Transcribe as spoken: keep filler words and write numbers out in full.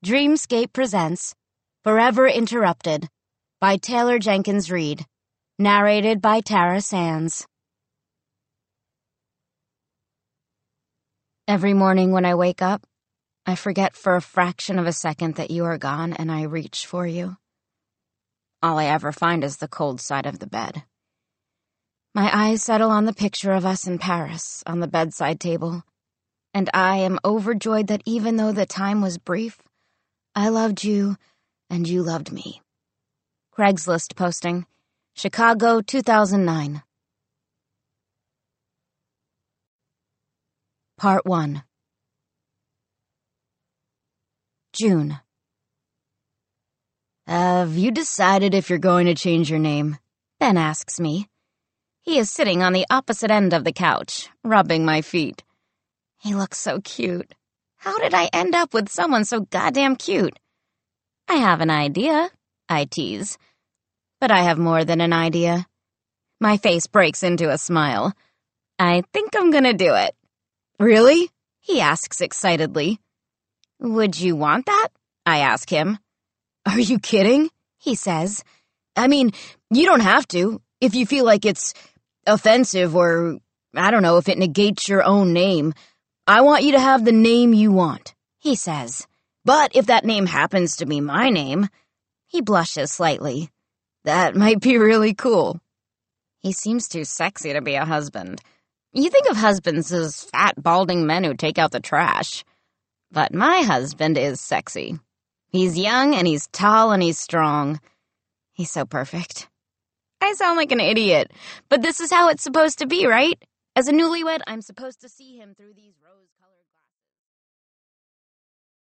Dreamscape presents Forever Interrupted by Taylor Jenkins Reid, narrated by Tara Sands. Every morning when I wake up, I forget for a fraction of a second that you are gone and I reach for you. All I ever find is the cold side of the bed. My eyes settle on the picture of us in Paris on the bedside table, and I am overjoyed that even though the time was brief, I loved you and you loved me. Craigslist posting, Chicago, two thousand nine. Part one. June. Have you decided if you're going to change your name? Ben asks me. He is sitting on the opposite end of the couch, rubbing my feet. He looks so cute. How did I end up with someone so goddamn cute? I have an idea, I tease. But I have more than an idea. My face breaks into a smile. I think I'm gonna do it. Really? He asks excitedly. Would you want that? I ask him. Are you kidding? He says. I mean, you don't have to, if you feel like it's offensive or, I don't know, if it negates your own name. I want you to have the name you want, he says. But if that name happens to be my name, he blushes slightly. That might be really cool. He seems too sexy to be a husband. You think of husbands as fat, balding men who take out the trash. But my husband is sexy. He's young and he's tall and he's strong. He's so perfect. I sound like an idiot, but this is how it's supposed to be, right? As a newlywed, I'm supposed to see him through these rose